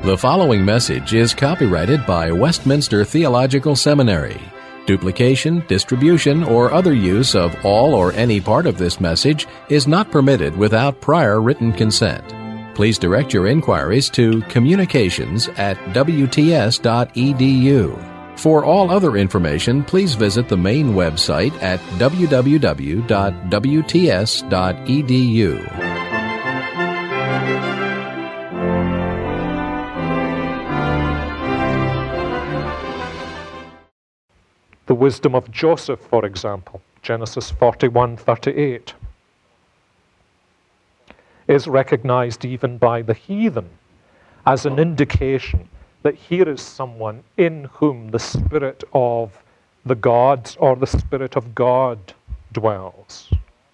The following message is copyrighted by Westminster Theological Seminary. Duplication, distribution, or other use of all or any part of this message is not permitted without prior written consent. Please direct your inquiries to communications@wts.edu. For all other information, please visit the main website at www.wts.edu. The wisdom of Joseph, for example, Genesis 41:38, is recognized even by the heathen as an indication that here is someone in whom the spirit of the gods or the spirit of God dwells.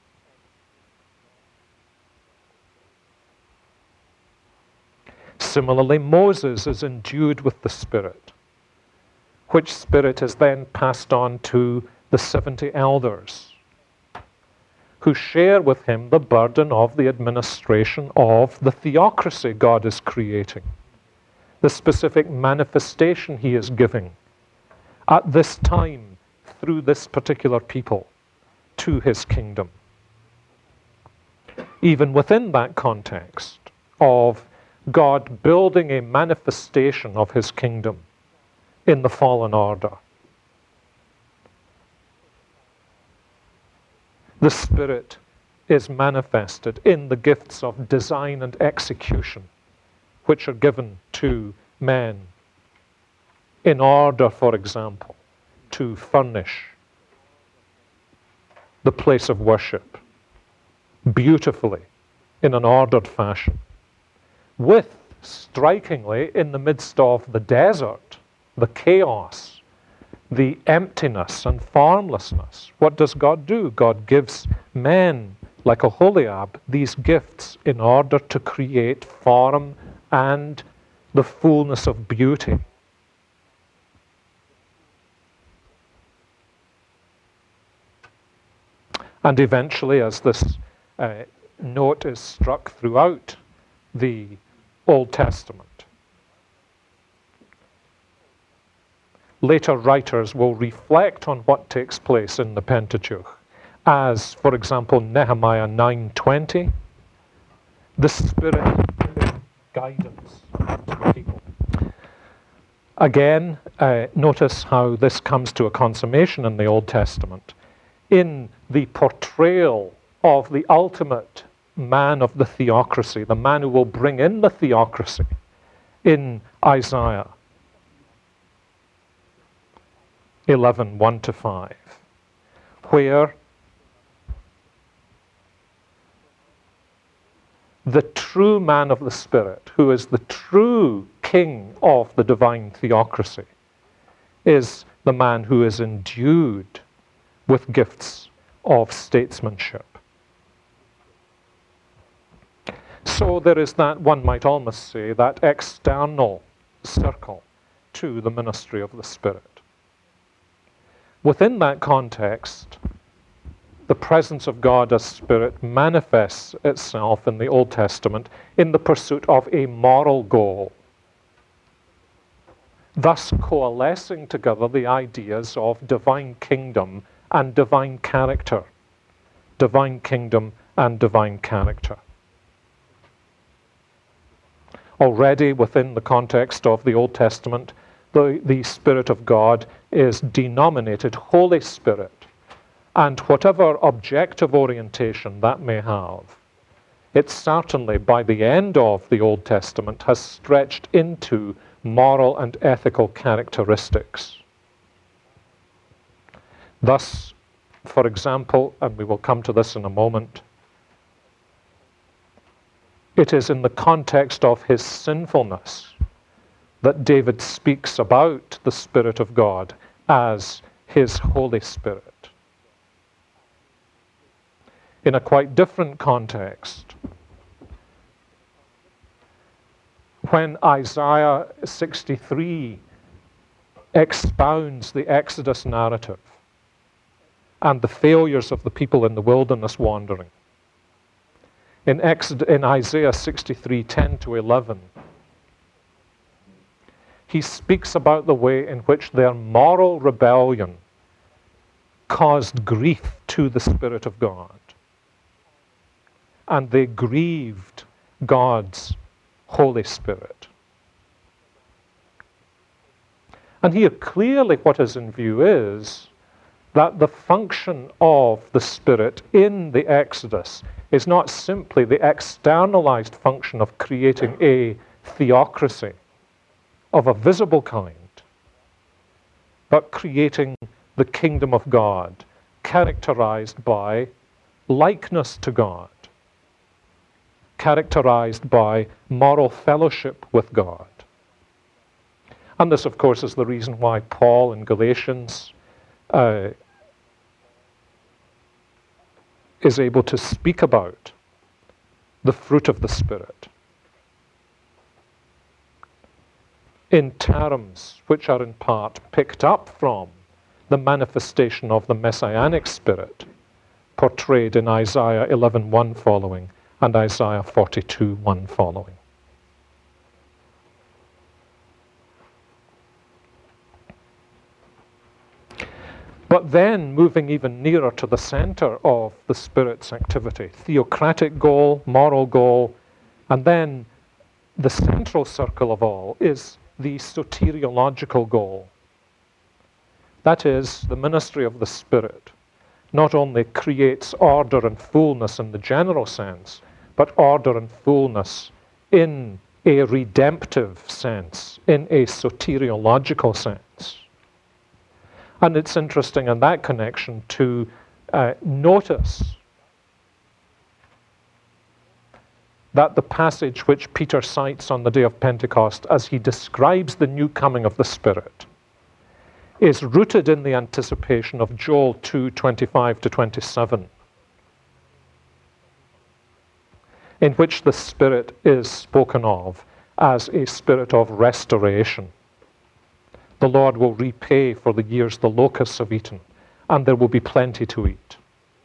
Similarly, Moses is endued with the Spirit, which Spirit is then passed on to the 70 elders, who share with him the burden of the administration of the theocracy God is creating, the specific manifestation he is giving at this time through this particular people to his kingdom. Even within that context of God building a manifestation of his kingdom in the fallen order, the Spirit is manifested in the gifts of design and execution, which are given to men in order, for example, to furnish the place of worship beautifully in an ordered fashion, with, strikingly, in the midst of the desert, the chaos, the emptiness and formlessness, what does God do? God gives men like Aholiab these gifts in order to create form and the fullness of beauty. And eventually, as this note is struck throughout the Old Testament, later writers will reflect on what takes place in the Pentateuch, as, for example, Nehemiah 9:20, the Spirit guidance to the people. Again, notice how this comes to a consummation in the Old Testament, in the portrayal of the ultimate man of the theocracy, the man who will bring in the theocracy, in Isaiah 11:1-5, where the true man of the Spirit, who is the true king of the divine theocracy, is the man who is endued with gifts of statesmanship. So there is that, one might almost say, that external circle to the ministry of the Spirit. Within that context, the presence of God as Spirit manifests itself in the Old Testament in the pursuit of a moral goal, thus coalescing together the ideas of divine kingdom and divine character. Divine kingdom and divine character. Already within the context of the Old Testament, the Spirit of God is denominated Holy Spirit, and whatever objective orientation that may have, it certainly, by the end of the Old Testament, has stretched into moral and ethical characteristics. Thus, for example, and we will come to this in a moment, it is in the context of his sinfulness that David speaks about the Spirit of God as his Holy Spirit. In a quite different context, when Isaiah 63 expounds the Exodus narrative and the failures of the people in the wilderness wandering, in Isaiah 63:10-11, he speaks about the way in which their moral rebellion caused grief to the Spirit of God. And they grieved God's Holy Spirit. And here clearly what is in view is that the function of the Spirit in the Exodus is not simply the externalized function of creating a theocracy of a visible kind, but creating the kingdom of God, characterized by likeness to God, characterized by moral fellowship with God. And this, of course, is the reason why Paul in Galatians is able to speak about the fruit of the Spirit in terms which are in part picked up from the manifestation of the Messianic Spirit portrayed in Isaiah 11:1 following and Isaiah 42:1 following. But then, moving even nearer to the center of the Spirit's activity, theocratic goal, moral goal, and then the central circle of all is the soteriological goal. That is, the ministry of the Spirit not only creates order and fullness in the general sense, but order and fullness in a redemptive sense, in a soteriological sense. And it's interesting in that connection to notice that the passage which Peter cites on the day of Pentecost as he describes the new coming of the Spirit is rooted in the anticipation of Joel 2:25-27, in which the Spirit is spoken of as a spirit of restoration. The Lord will repay for the years the locusts have eaten, and there will be plenty to eat.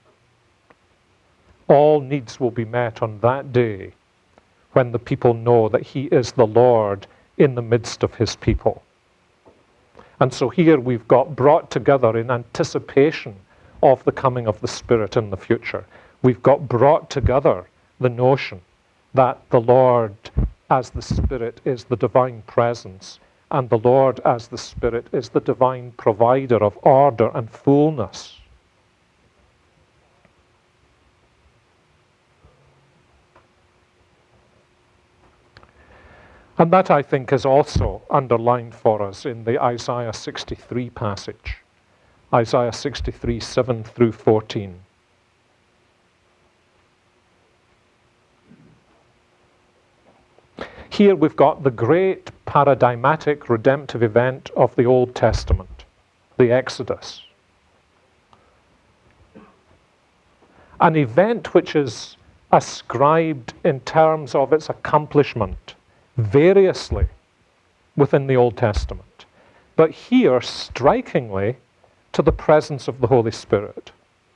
All needs will be met on that day when the people know that He is the Lord in the midst of His people. And so here we've got brought together in anticipation of the coming of the Spirit in the future. We've got brought together the notion that the Lord as the Spirit is the divine presence, and the Lord as the Spirit is the divine provider of order and fullness. And that, I think, is also underlined for us in the Isaiah 63 passage. Isaiah 63, 7-14. Here we've got the great paradigmatic redemptive event of the Old Testament, the Exodus. An event which is ascribed in terms of its accomplishment variously within the Old Testament, but here, strikingly, to the presence of the Holy Spirit.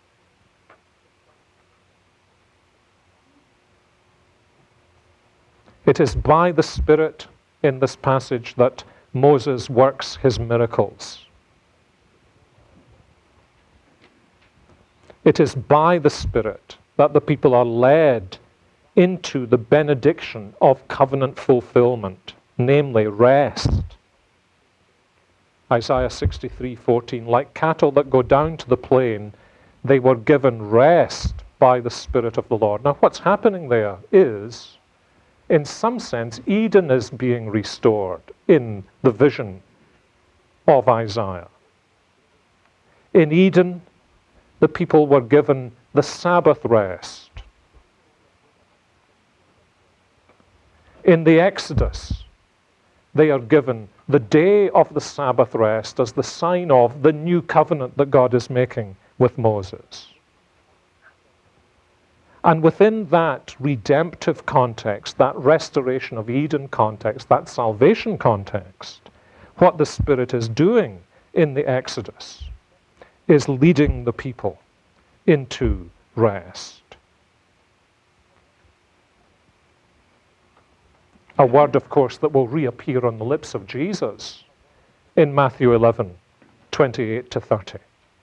It is by the Spirit in this passage that Moses works his miracles. It is by the Spirit that the people are led into the benediction of covenant fulfillment, namely rest. Isaiah 63:14, like cattle that go down to the plain, they were given rest by the Spirit of the Lord. Now what's happening there is, in some sense, Eden is being restored in the vision of Isaiah. In Eden, the people were given the Sabbath rest. In the Exodus, they are given the day of the Sabbath rest as the sign of the new covenant that God is making with Moses. And within that redemptive context, that restoration of Eden context, that salvation context, what the Spirit is doing in the Exodus is leading the people into rest. A word, of course, that will reappear on the lips of Jesus in Matthew 11, 28 to 30.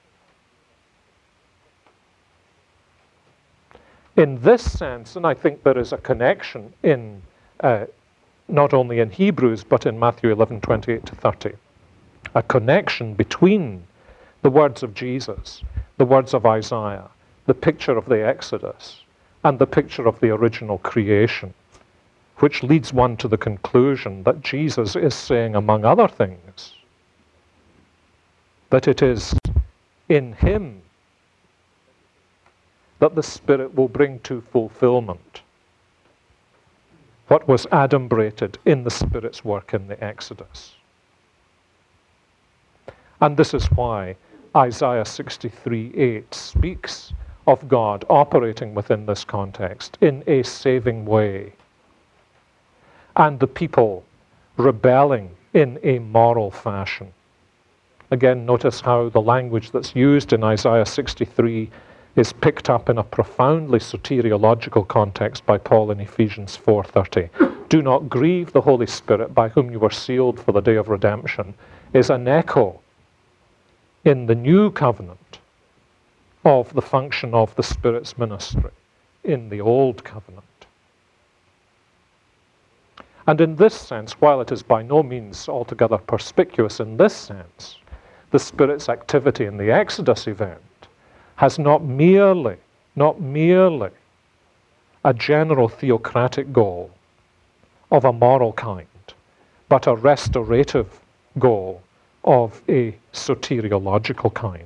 In this sense, and I think there is a connection in not only in Hebrews, but in Matthew 11, 28 to 30, a connection between the words of Jesus, the words of Isaiah, the picture of the Exodus, and the picture of the original creation, which leads one to the conclusion that Jesus is saying, among other things, that it is in him that the Spirit will bring to fulfillment what was adumbrated in the Spirit's work in the Exodus. And this is why Isaiah 63:8 speaks of God operating within this context in a saving way, and the people rebelling in a moral fashion. Again, notice how the language that's used in Isaiah 63 is picked up in a profoundly soteriological context by Paul in Ephesians 4:30. Do not grieve the Holy Spirit, by whom you were sealed for the day of redemption, is an echo in the new covenant of the function of the Spirit's ministry in the old covenant. And in this sense, while it is by no means altogether perspicuous in this sense, the Spirit's activity in the Exodus event has not merely a general theocratic goal of a moral kind, but a restorative goal of a soteriological kind.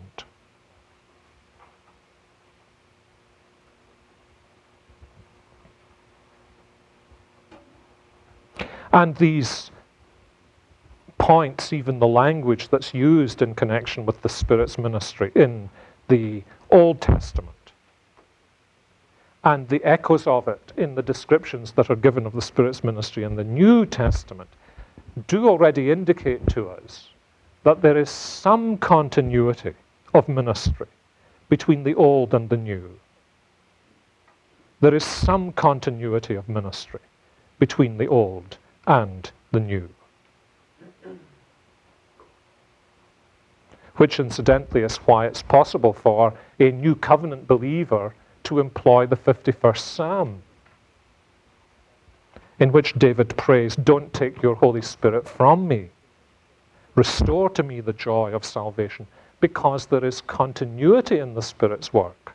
And these points, even the language that's used in connection with the Spirit's ministry in the Old Testament, and the echoes of it in the descriptions that are given of the Spirit's ministry in the New Testament, do already indicate to us that there is some continuity of ministry between the old and the new. There is some continuity of ministry between the old and the new. Which incidentally is why it's possible for a new covenant believer to employ the 51st Psalm, in which David prays, "Don't take your Holy Spirit from me. Restore to me the joy of salvation," because there is continuity in the Spirit's work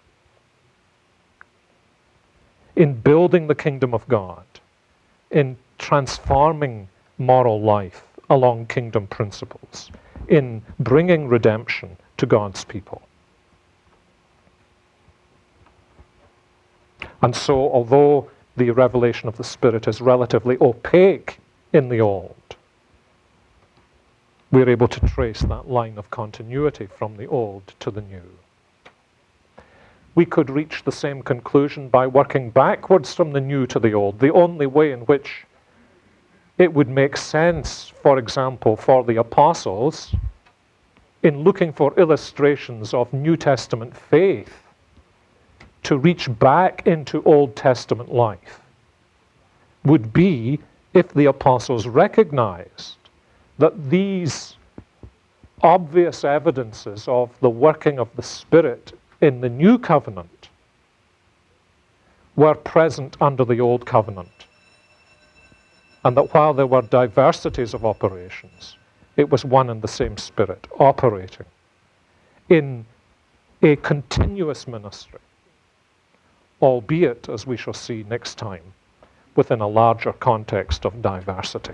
in building the kingdom of God, in transforming moral life along kingdom principles, in bringing redemption to God's people. And so, although the revelation of the Spirit is relatively opaque in the Old, we're able to trace that line of continuity from the Old to the New. We could reach the same conclusion by working backwards from the New to the Old. The only way in which it would make sense, for example, for the apostles, in looking for illustrations of New Testament faith, to reach back into Old Testament life, would be if the apostles recognized that these obvious evidences of the working of the Spirit in the New Covenant were present under the Old Covenant. And that while there were diversities of operations, it was one and the same Spirit operating in a continuous ministry, albeit, as we shall see next time, within a larger context of diversity.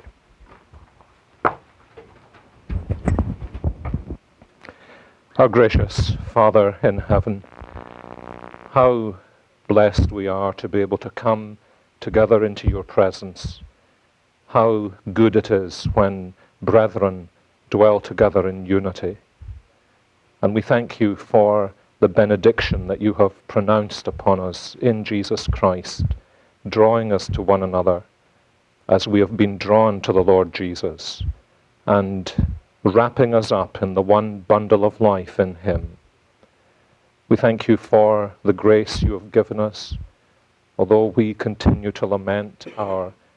Our gracious Father in heaven, how blessed we are to be able to come together into your presence. How good it is when brethren dwell together in unity. And we thank you for the benediction that you have pronounced upon us in Jesus Christ, drawing us to one another as we have been drawn to the Lord Jesus, and wrapping us up in the one bundle of life in him. We thank you for the grace you have given us, although we continue to lament our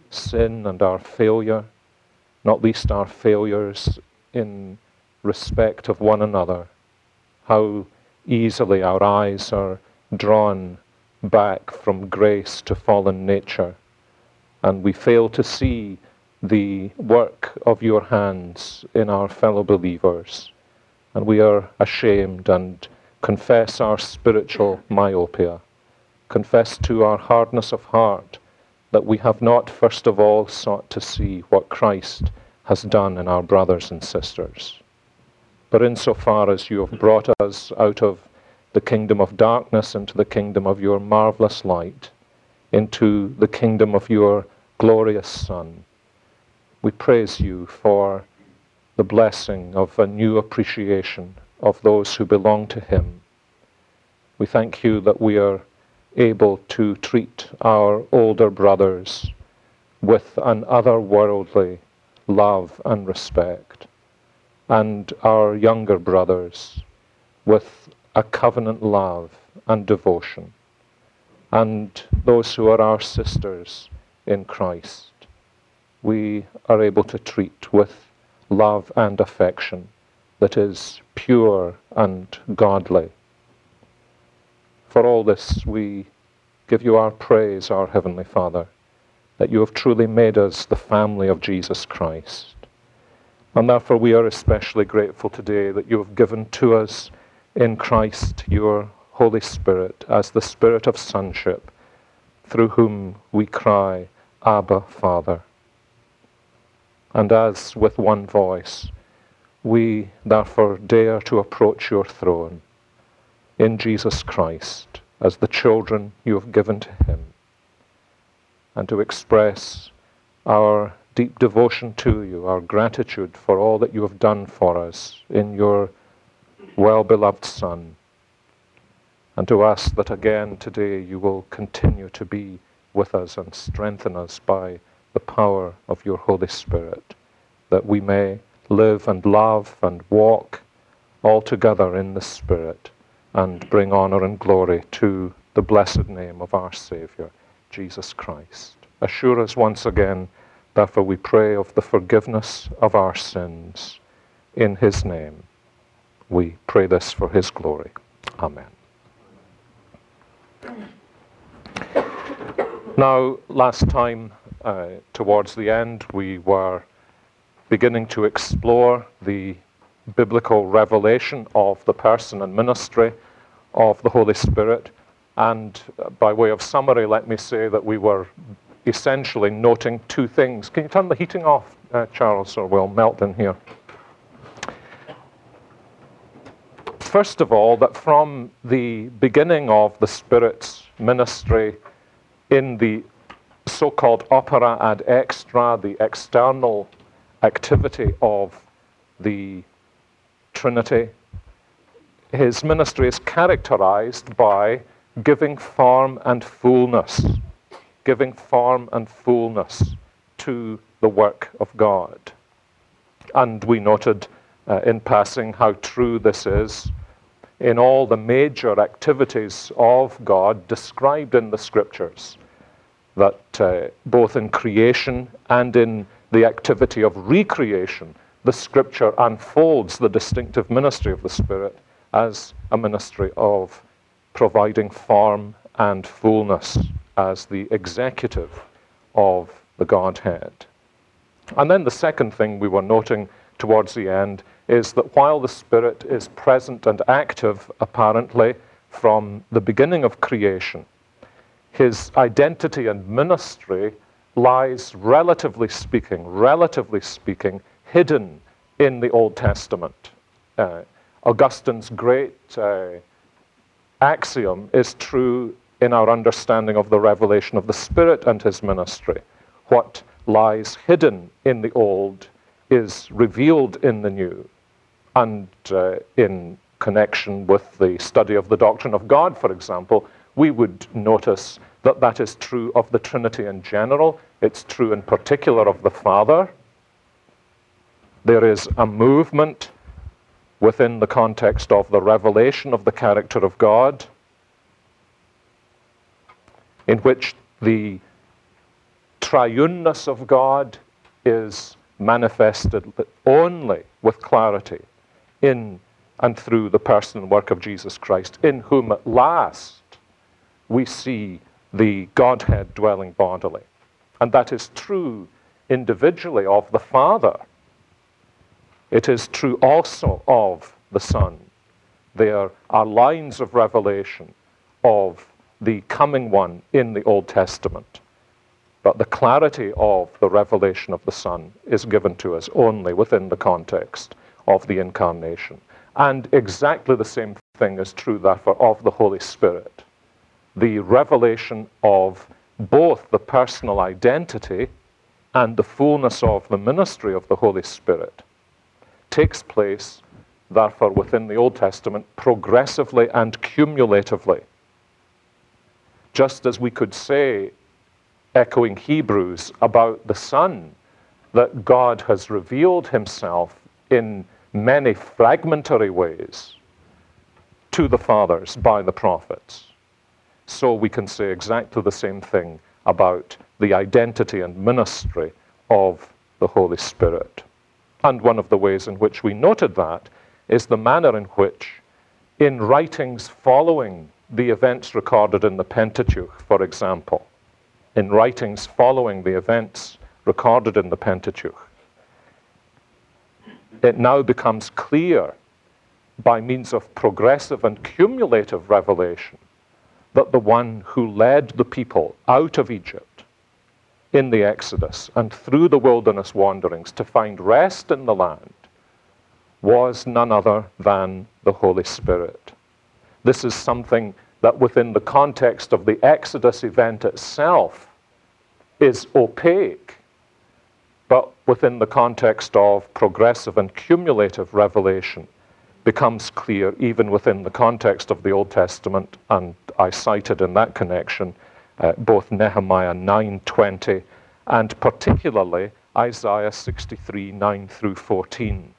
sin and our failure, not least our failures in respect of one another, how easily our eyes are drawn back from grace to fallen nature, and we fail to see the work of your hands in our fellow believers, and we are ashamed and confess our spiritual myopia, confess to our hardness of heart that we have not first of all sought to see what Christ has done in our brothers and sisters. But insofar as you have brought us out of the kingdom of darkness into the kingdom of your marvelous light, into the kingdom of your glorious Son, we praise you for the blessing of a new appreciation of those who belong to him. We thank you that we are able to treat our older brothers with an otherworldly love and respect, and our younger brothers with a covenant love and devotion, and those who are our sisters in Christ, we are able to treat with love and affection that is pure and godly. For all this we give you our praise, our Heavenly Father, that you have truly made us the family of Jesus Christ. And therefore we are especially grateful today that you have given to us in Christ your Holy Spirit as the Spirit of sonship, through whom we cry, Abba, Father. And as with one voice, we therefore dare to approach your throne in Jesus Christ as the children you have given to him, and to express our deep devotion to you, our gratitude for all that you have done for us in your well-beloved Son, and to ask that again today you will continue to be with us and strengthen us by the power of your Holy Spirit, that we may live and love and walk all together in the Spirit and bring honor and glory to the blessed name of our Savior, Jesus Christ. Assure us once again, therefore we pray, of the forgiveness of our sins in his name. We pray this for his glory. Amen. Now, last time, towards the end, we were beginning to explore the biblical revelation of the person and ministry of the Holy Spirit. And by way of summary, let me say that we were essentially noting two things. Can you turn the heating off, Charles, or we'll melt in here? First of all, that from the beginning of the Spirit's ministry in the so-called opera ad extra, the external activity of the Trinity, his ministry is characterized by giving form and fullness to the work of God. And we noted in passing how true this is in all the major activities of God described in the Scriptures, that both in creation and in the activity of recreation, the Scripture unfolds the distinctive ministry of the Spirit as a ministry of providing form and fullness as the executive of the Godhead. And then the second thing we were noting towards the end is that while the Spirit is present and active, apparently, from the beginning of creation, his identity and ministry lies, relatively speaking, hidden in the Old Testament. Augustine's great axiom is true in our understanding of the revelation of the Spirit and his ministry. What lies hidden in the Old is revealed in the New. And in connection with the study of the doctrine of God, for example, we would notice that that is true of the Trinity in general. It's true in particular of the Father. There is a movement within the context of the revelation of the character of God in which the triuneness of God is manifested only with clarity in and through the person and work of Jesus Christ, in whom at last we see the Godhead dwelling bodily. And that is true individually of the Father. It is true also of the Son. There are lines of revelation of the coming one in the Old Testament. But the clarity of the revelation of the Son is given to us only within the context of the Incarnation. And exactly the same thing is true, therefore, of the Holy Spirit. The revelation of both the personal identity and the fullness of the ministry of the Holy Spirit takes place, therefore, within the Old Testament progressively and cumulatively. Just as we could say, echoing Hebrews, about the Son, that God has revealed himself in many fragmentary ways to the fathers by the prophets. So we can say exactly the same thing about the identity and ministry of the Holy Spirit. And one of the ways in which we noted that is the manner in which, in writings following the events recorded in the Pentateuch, for example, in writings following the events recorded in the Pentateuch, it now becomes clear by means of progressive and cumulative revelation that the one who led the people out of Egypt in the Exodus and through the wilderness wanderings to find rest in the land was none other than the Holy Spirit. This is something that within the context of the Exodus event itself is opaque, but within the context of progressive and cumulative revelation becomes clear even within the context of the Old Testament. And I cited in that connection both Nehemiah 9:20 and particularly Isaiah 63, 9 through 14.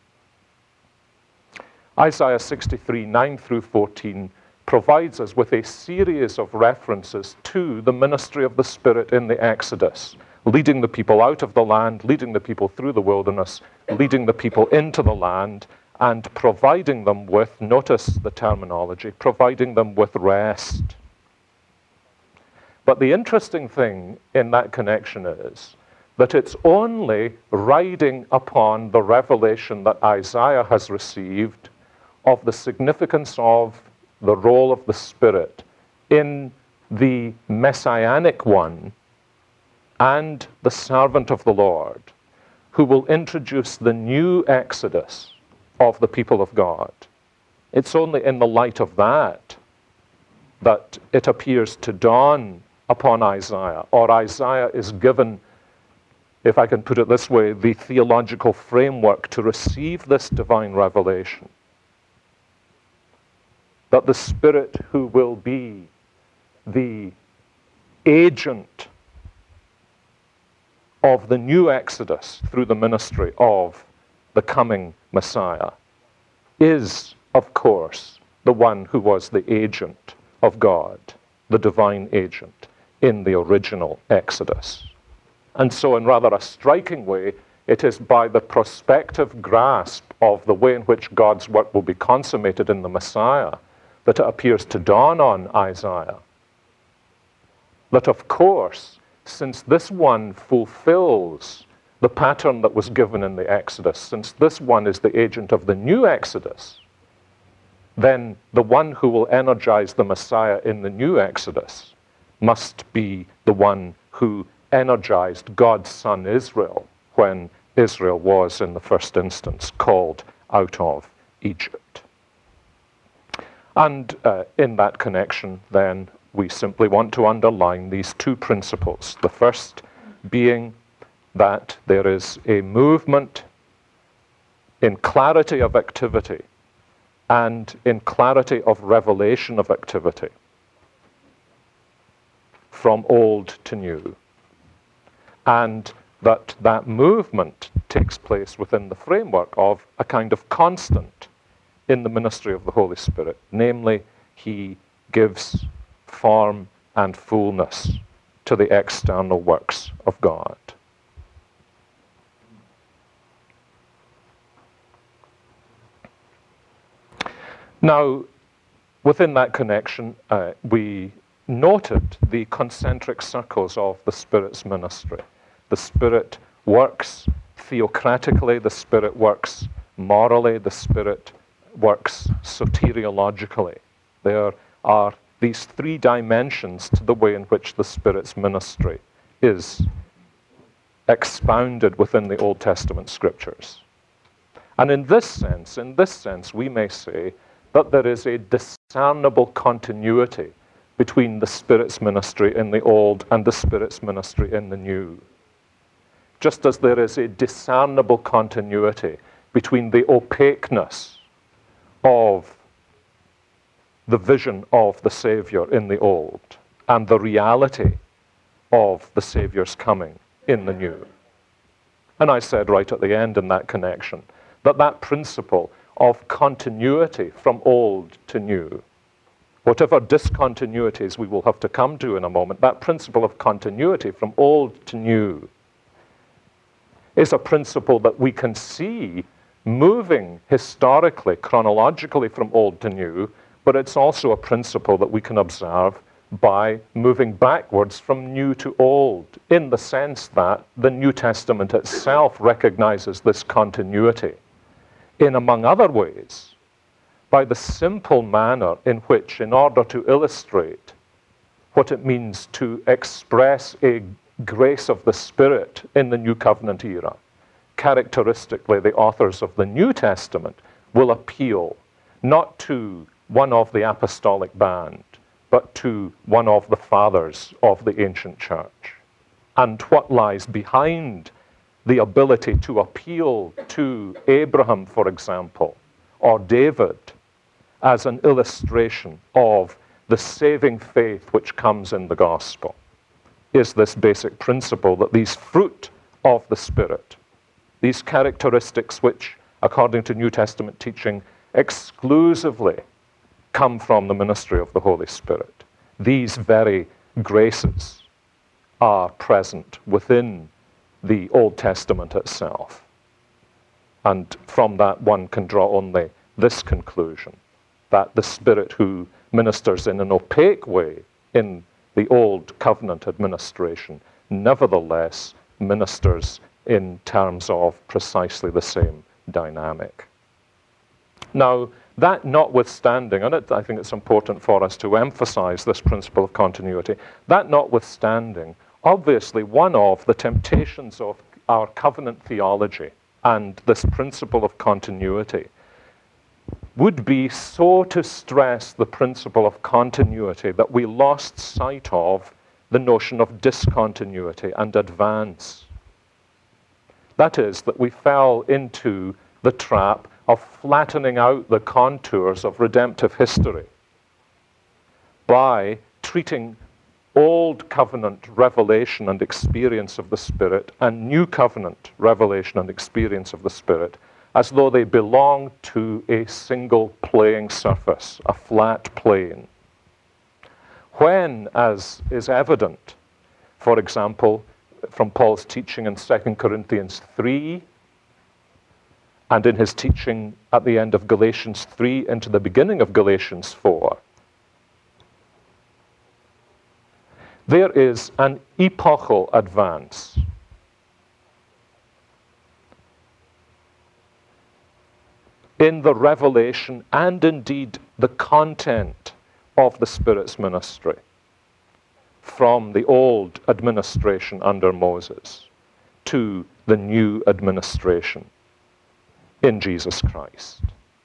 Isaiah 63, 9 through 14 provides us with a series of references to the ministry of the Spirit in the Exodus, leading the people out of the land, leading the people through the wilderness, leading the people into the land, and providing them with, notice the terminology, providing them with rest. But the interesting thing in that connection is that it's only riding upon the revelation that Isaiah has received of the significance of the role of the Spirit in the Messianic one and the servant of the Lord, who will introduce the new Exodus of the people of God. It's only in the light of that that it appears to dawn upon Isaiah, or Isaiah is given, if I can put it this way, the theological framework to receive this divine revelation, that the Spirit who will be the agent of the new Exodus through the ministry of the coming Messiah is, of course, the one who was the agent of God, the divine agent in the original Exodus. And so in rather a striking way, it is by the prospective grasp of the way in which God's work will be consummated in the Messiah that it appears to dawn on Isaiah that, of course, since this one fulfills the pattern that was given in the Exodus, since this one is the agent of the new Exodus, then the one who will energize the Messiah in the new Exodus must be the one who energized God's son Israel when Israel was, in the first instance, called out of Egypt. And in that connection, then, we simply want to underline these two principles. The first being that there is a movement in clarity of activity and in clarity of revelation of activity from old to new. And that movement takes place within the framework of a kind of constant in the ministry of the Holy Spirit. Namely, he gives form and fullness to the external works of God. Now, within that connection, we noted the concentric circles of the Spirit's ministry. The Spirit works theocratically, the Spirit works morally, the Spirit works soteriologically. There are these three dimensions to the way in which the Spirit's ministry is expounded within the Old Testament scriptures. And in this sense, we may say that there is a discernible continuity between the Spirit's ministry in the Old and the Spirit's ministry in the New. Just as there is a discernible continuity between the opaqueness of the vision of the Savior in the Old and the reality of the Savior's coming in the New. And I said right at the end in that connection that that principle of continuity from old to new, whatever discontinuities we will have to come to in a moment, that principle of continuity from old to new is a principle that we can see moving historically, chronologically from old to new, but it's also a principle that we can observe by moving backwards from new to old, in the sense that the New Testament itself recognizes this continuity in, among other ways, by the simple manner in which, in order to illustrate what it means to express a grace of the Spirit in the New Covenant era, characteristically the authors of the New Testament will appeal not to one of the apostolic band, but to one of the fathers of the ancient church. And what lies behind the ability to appeal to Abraham, for example, or David, as an illustration of the saving faith which comes in the gospel, is this basic principle that these fruit of the Spirit, these characteristics which, according to New Testament teaching, exclusively come from the ministry of the Holy Spirit, these very graces are present within the Old Testament itself. And from that one can draw only this conclusion, that the Spirit who ministers in an opaque way in the Old Covenant administration nevertheless ministers in terms of precisely the same dynamic. Now, that notwithstanding, and I think it's important for us to emphasize this principle of continuity, that notwithstanding, obviously one of the temptations of our covenant theology and this principle of continuity would be so to stress the principle of continuity that we lost sight of the notion of discontinuity and advance. That is, that we fell into the trap of flattening out the contours of redemptive history by treating Old Covenant revelation and experience of the Spirit and New Covenant revelation and experience of the Spirit as though they belong to a single playing surface, a flat plane. When, as is evident, for example, from Paul's teaching in 2 Corinthians 3, and in his teaching at the end of Galatians 3 into the beginning of Galatians 4, there is an epochal advance. In the revelation and indeed the content of the Spirit's ministry from the old administration under Moses to the new administration in Jesus Christ.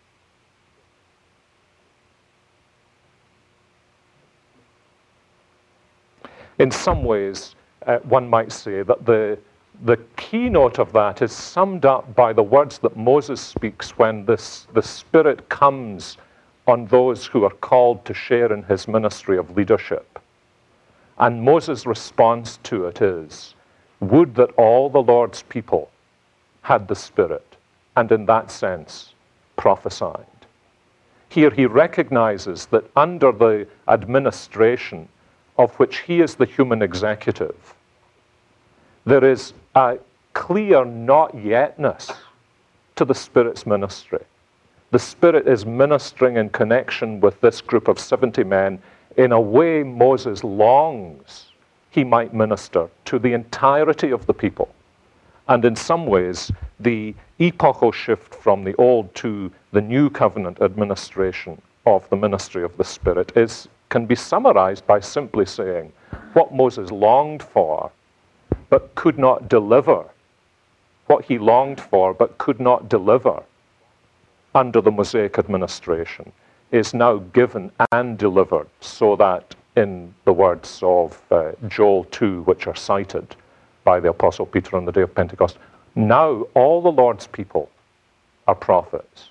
In some ways, one might say that the keynote of that is summed up by the words that Moses speaks when the Spirit comes on those who are called to share in his ministry of leadership. And Moses' response to it is, would that all the Lord's people had the Spirit, and in that sense, prophesied. Here he recognizes that under the administration of which he is the human executive, there is a clear not yetness to the Spirit's ministry. The Spirit is ministering in connection with this group of 70 men in a way Moses longs he might minister to the entirety of the people. And in some ways, the epochal shift from the Old to the New Covenant administration of the ministry of the Spirit can be summarized by simply saying what Moses longed for but could not deliver, what he longed for but could not deliver under the Mosaic administration, is now given and delivered, so that in the words of Joel 2, which are cited by the Apostle Peter on the day of Pentecost, now all the Lord's people are prophets.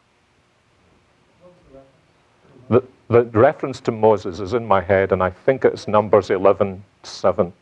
The reference to Moses is in my head, and I think it's Numbers 11:7.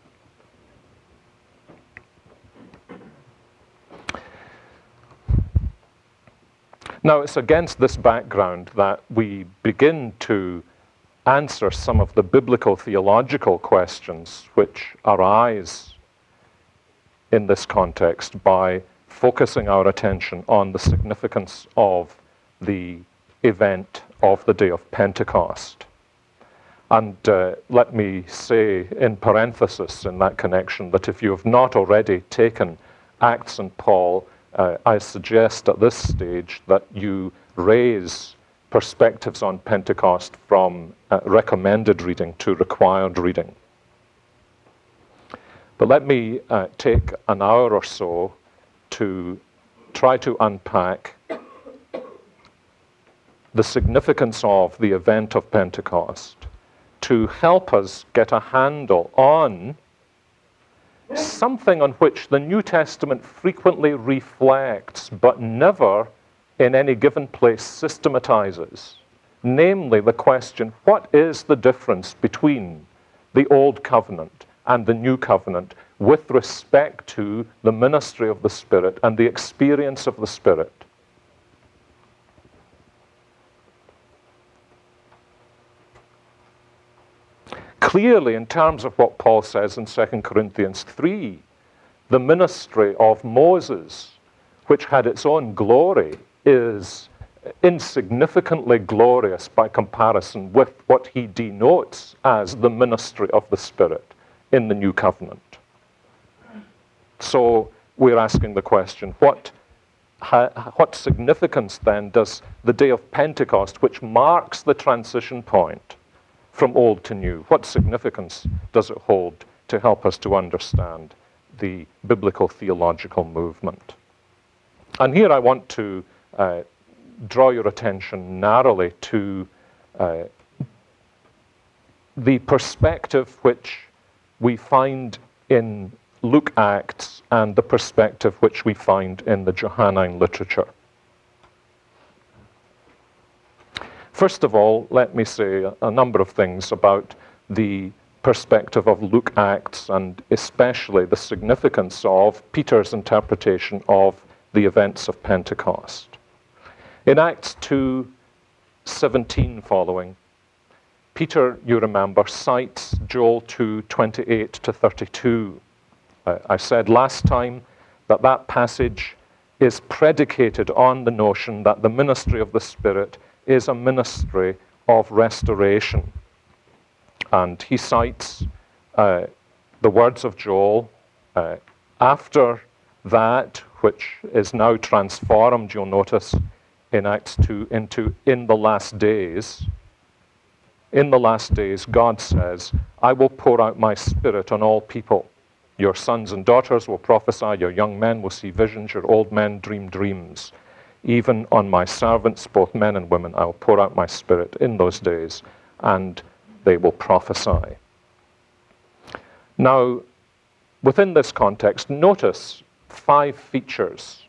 Now, it's against this background that we begin to answer some of the biblical theological questions which arise in this context by focusing our attention on the significance of the event of the day of Pentecost. And let me say in parenthesis in that connection that if you have not already taken Acts and Paul, I suggest at this stage that you raise perspectives on Pentecost from recommended reading to required reading. But let me take an hour or so to try to unpack the significance of the event of Pentecost to help us get a handle on something on which the New Testament frequently reflects, but never in any given place systematizes. Namely, the question, what is the difference between the Old Covenant and the New Covenant with respect to the ministry of the Spirit and the experience of the Spirit? Clearly, in terms of what Paul says in 2 Corinthians 3, the ministry of Moses, which had its own glory, is insignificantly glorious by comparison with what he denotes as the ministry of the Spirit in the New Covenant. So we're asking the question, what significance then does the day of Pentecost, which marks the transition point from old to new, what significance does it hold to help us to understand the biblical theological movement? And here I want to draw your attention narrowly to the perspective which we find in Luke Acts and the perspective which we find in the Johannine literature. First of all, let me say a number of things about the perspective of Luke Acts and especially the significance of Peter's interpretation of the events of Pentecost. In Acts 2:17 following, Peter, you remember, cites Joel 2:28 to 32. I said last time that that passage is predicated on the notion that the ministry of the Spirit is a ministry of restoration. And he cites the words of Joel. After that, which is now transformed, you'll notice, in Acts 2 into in the last days. In the last days, God says, I will pour out my Spirit on all people. Your sons and daughters will prophesy, your young men will see visions, your old men dream dreams. Even on my servants, both men and women, I will pour out my Spirit in those days, and they will prophesy. Now, within this context, notice 5 features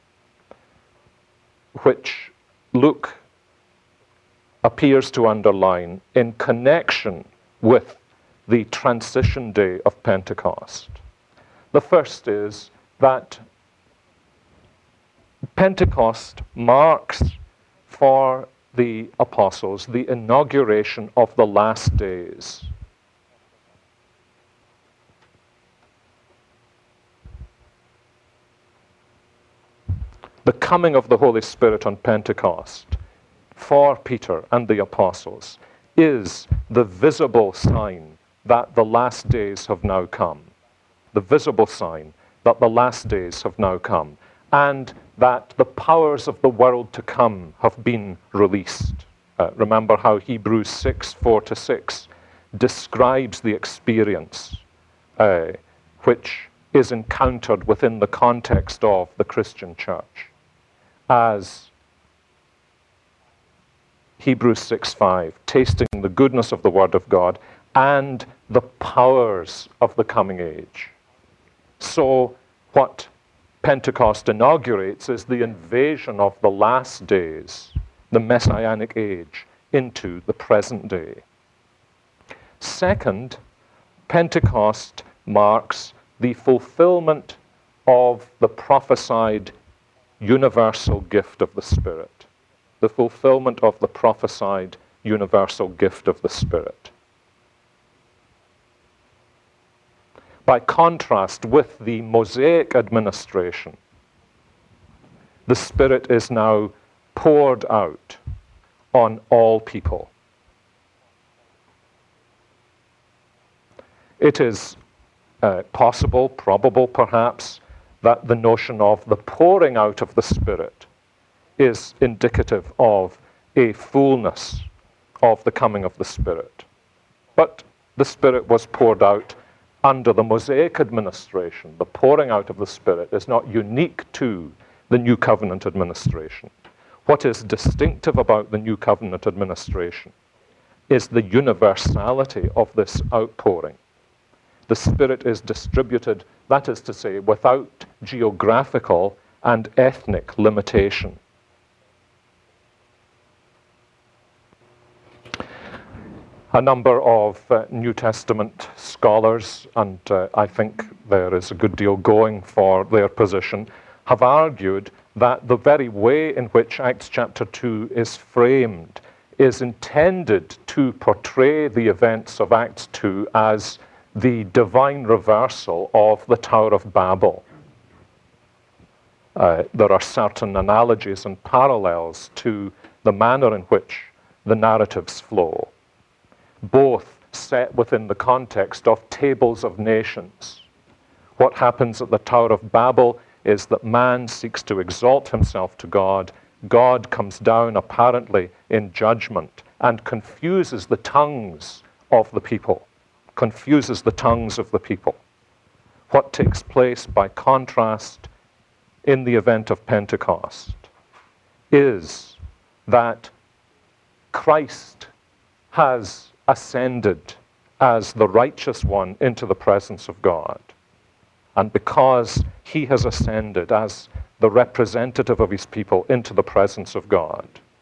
which Luke appears to underline in connection with the transition day of Pentecost. The first is that Pentecost marks for the apostles the inauguration of the last days. The coming of the Holy Spirit on Pentecost for Peter and the apostles is the visible sign that the last days have now come. The visible sign that the last days have now come, and that the powers of the world to come have been released. Remember how Hebrews 6:4-6 describes the experience which is encountered within the context of the Christian church as Hebrews 6:5, tasting the goodness of the Word of God and the powers of the coming age. So what Pentecost inaugurates is the invasion of the last days, the Messianic age, into the present day. Second, Pentecost marks the fulfillment of the prophesied universal gift of the Spirit. The fulfillment of the prophesied universal gift of the Spirit. By contrast with the Mosaic administration, the Spirit is now poured out on all people. It is possible, probable perhaps, that the notion of the pouring out of the Spirit is indicative of a fullness of the coming of the Spirit. But the Spirit was poured out under the Mosaic administration. The pouring out of the Spirit is not unique to the New Covenant administration. What is distinctive about the New Covenant administration is the universality of this outpouring. The Spirit is distributed, that is to say, without geographical and ethnic limitation. A number of New Testament scholars, and I think there is a good deal going for their position, have argued that the very way in which Acts chapter 2 is framed is intended to portray the events of Acts 2 as the divine reversal of the Tower of Babel. There are certain analogies and parallels to the manner in which the narratives flow, both set within the context of tables of nations. What happens at the Tower of Babel is that man seeks to exalt himself to God. God comes down apparently in judgment and confuses the tongues of the people. Confuses the tongues of the people. What takes place by contrast in the event of Pentecost is that Christ has ascended as the righteous one into the presence of God. And because he has ascended as the representative of his people into the presence of God,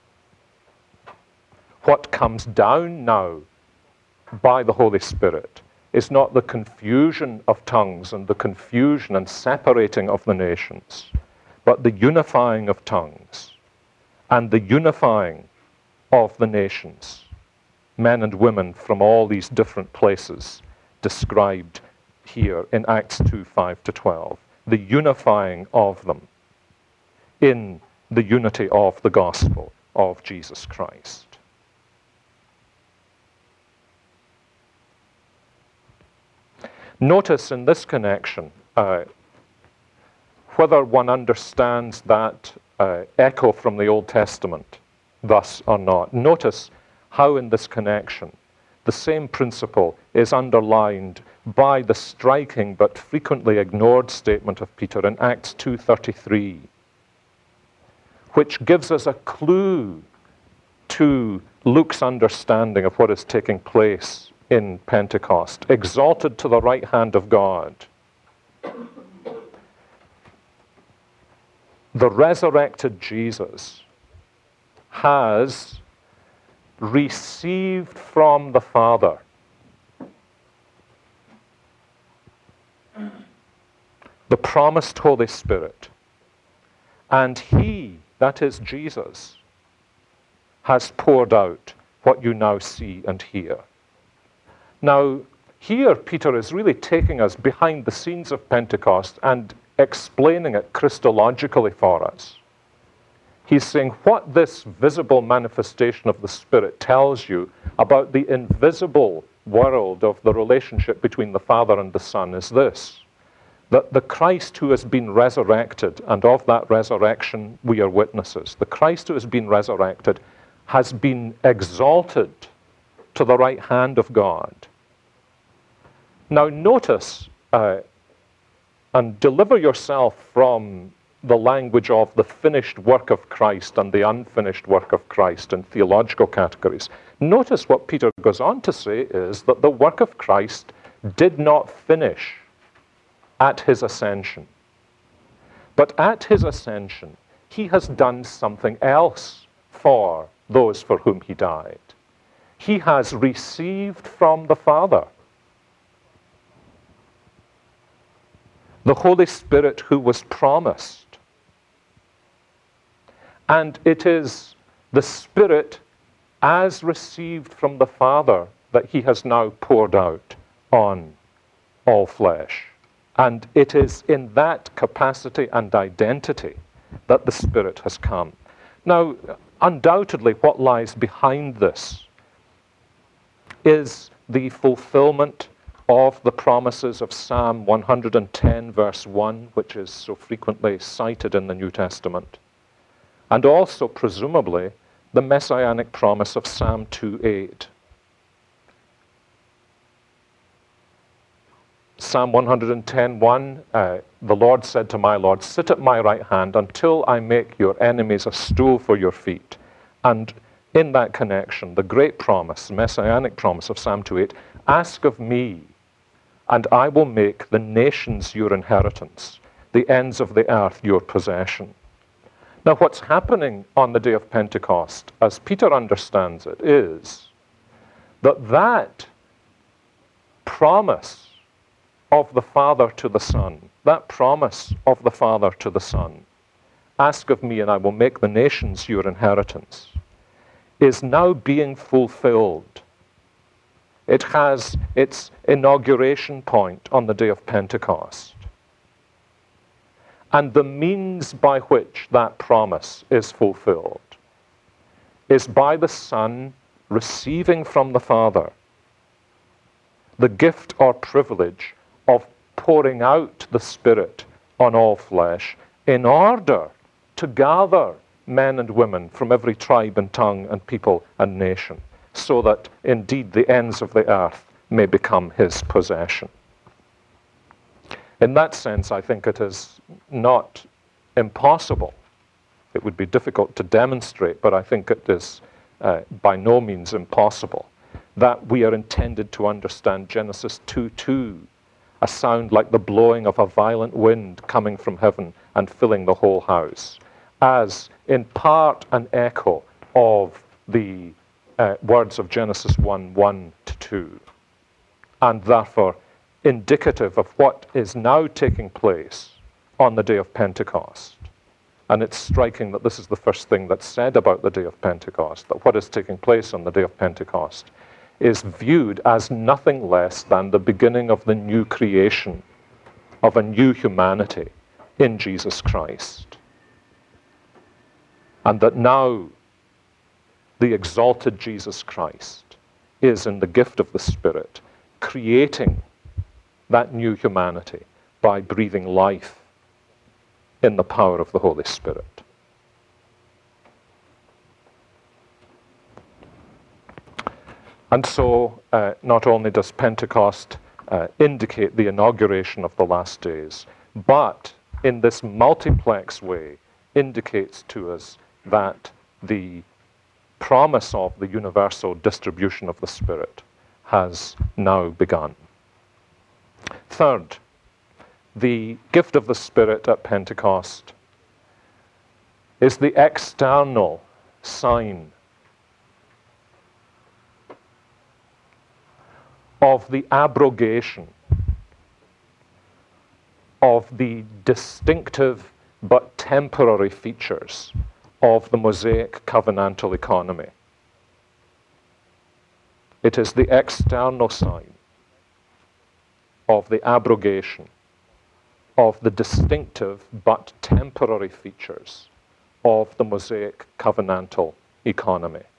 what comes down now by the Holy Spirit is not the confusion of tongues and the confusion and separating of the nations, but the unifying of tongues and the unifying of the nations, men and women from all these different places described here in Acts 2, 5-12, the unifying of them in the unity of the gospel of Jesus Christ. Notice in this connection, whether one understands that echo from the Old Testament thus or not, notice how in this connection the same principle is underlined by the striking but frequently ignored statement of Peter in Acts 2:33, which gives us a clue to Luke's understanding of what is taking place in Pentecost. Exalted to the right hand of God, the resurrected Jesus has received from the Father the promised Holy Spirit, and he, that is Jesus, has poured out what you now see and hear. Now, here Peter is really taking us behind the scenes of Pentecost and explaining it Christologically for us. He's saying what this visible manifestation of the Spirit tells you about the invisible world of the relationship between the Father and the Son is this: that the Christ who has been resurrected, and of that resurrection we are witnesses, the Christ who has been resurrected has been exalted to the right hand of God. Now notice, and deliver yourself from the language of the finished work of Christ and the unfinished work of Christ in theological categories. Notice what Peter goes on to say is that the work of Christ did not finish at his ascension. But at his ascension, he has done something else for those for whom he died. He has received from the Father the Holy Spirit who was promised. And it is the Spirit as received from the Father that he has now poured out on all flesh. And it is in that capacity and identity that the Spirit has come. Now, undoubtedly, what lies behind this is the fulfillment of the promises of Psalm 110, verse 1, which is so frequently cited in the New Testament, and also, presumably, the messianic promise of Psalm 2:8. Psalm 110:1, the Lord said to my Lord, sit at my right hand until I make your enemies a stool for your feet. And in that connection, the great promise, the messianic promise of Psalm 2:8, ask of me, and I will make the nations your inheritance, the ends of the earth your possession. Now, what's happening on the day of Pentecost, as Peter understands it, is that that promise of the Father to the Son, that promise of the Father to the Son, ask of me and I will make the nations your inheritance, is now being fulfilled. It has its inauguration point on the day of Pentecost. And the means by which that promise is fulfilled is by the Son receiving from the Father the gift or privilege of pouring out the Spirit on all flesh in order to gather men and women from every tribe and tongue and people and nation, so that indeed the ends of the earth may become his possession. In that sense, I think it is not impossible. It would be difficult to demonstrate, but I think it is by no means impossible that we are intended to understand Genesis 2:2, a sound like the blowing of a violent wind coming from heaven and filling the whole house, as in part an echo of the words of Genesis 1:1-2, and therefore indicative of what is now taking place on the day of Pentecost. And it's striking that this is the first thing that's said about the day of Pentecost, that what is taking place on the day of Pentecost is viewed as nothing less than the beginning of the new creation, of a new humanity in Jesus Christ. And that now the exalted Jesus Christ is in the gift of the Spirit, creating that new humanity by breathing life in the power of the Holy Spirit. And so, not only does Pentecost indicate the inauguration of the last days, but in this multiplex way indicates to us that the promise of the universal distribution of the Spirit has now begun. Third, the gift of the Spirit at Pentecost is the external sign of the abrogation of the distinctive but temporary features of the Mosaic covenantal economy. It is the external sign of the abrogation of the distinctive but temporary features of the Mosaic covenantal economy.